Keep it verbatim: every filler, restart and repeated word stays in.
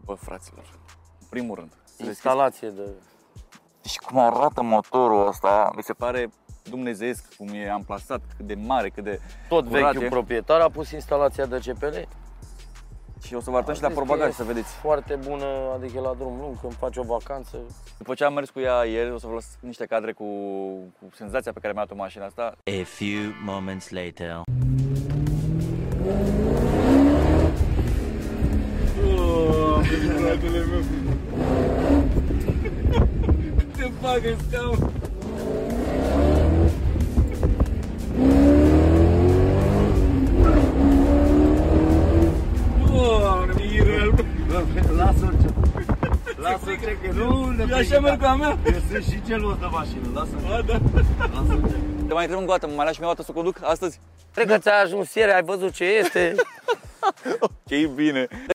Bă, fraților, în primul rând, instalație de... și cum arată motorul ăsta, mi se pare dumnezeiesc cum e amplasat, cât de mare, cât de Tot curat vechiul e. proprietar a pus instalația de C P L. Și o să vă arătăm și la probagaj să vedeți. Foarte bună, adică la drum lung, când faci o vacanță. După ce am mers cu ea ieri, o să vă las niște cadre cu, cu senzația pe care mi-a dat-o mașina asta. A few moments later. Oh, fratele meu. Te bag în scaun. Lasă-o ce. Lasă-o ce, că nu ne Eu așa merg cu a mea. Eu sunt și gelos de mașină, lasă-o. A, da. Lasă-o ce. Te mai întreb încă o dată, mă mai lași mie o dată să conduc astăzi? Cred că ți-a ajuns ieri, ai văzut ce este. Ok, bine.